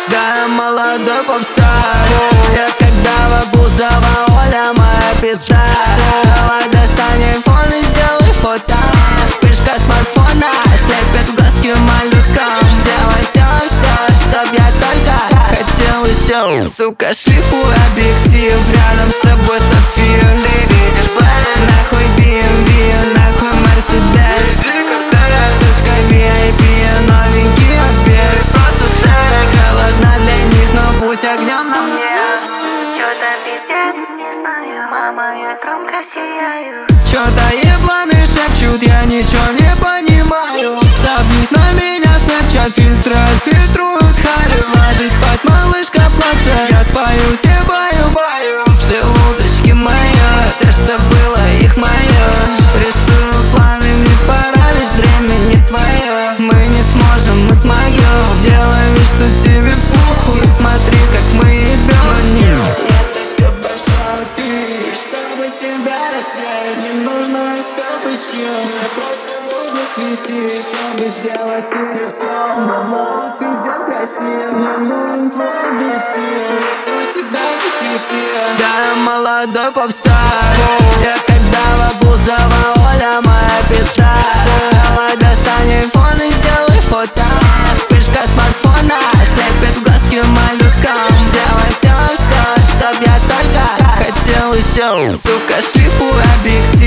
Да, я молодой попстар. Я когда Бузова, Оля моя пизда. Давай достань айфон и сделай фото. Вспышка смартфона слепит глазки малюткам. Делай все, чтоб я только хотел еще. Сука, шлифуй объектив, рядом с тобой сапфир. Ты видишь план, нахуй BMW, нахуй Мерседес. Сучка VIP, новенький обвес. Холодно для них, но путь огнем на мне. Чё-то пиздец, не знаю, мама, я громко сияю. Чё-то ебланы шепчут, я ничего не понимаю. Сопнись на меня в Snapchat, фильтры фильтруют харю. Ложись спать, малышка, плача, я спою тебе баю-баю. Желудочки мои, все, что было, их мое. Рисую планы, мне пора, ведь время не твое. Мы не сможем, мы смогем. Делай вид, что тебе похуй. Смотри, как мы ебем. Я так обожаю пить, чтобы тебя раздеть. Не нужно, чтобы чил, мне просто нужно светить, чтобы сделать тебе сон. Мама, пиздец красив, мне нужен твой объектив. Всю себя засвети. Да, я молодой попстар. Я когда Бузова, Оля моя пизда. Давай достань айфон и сделай фото. Вспышка смартфона слепит глазки малюткам. Делай все, чтоб я только хотел еще. Сука, шлифуй объектив.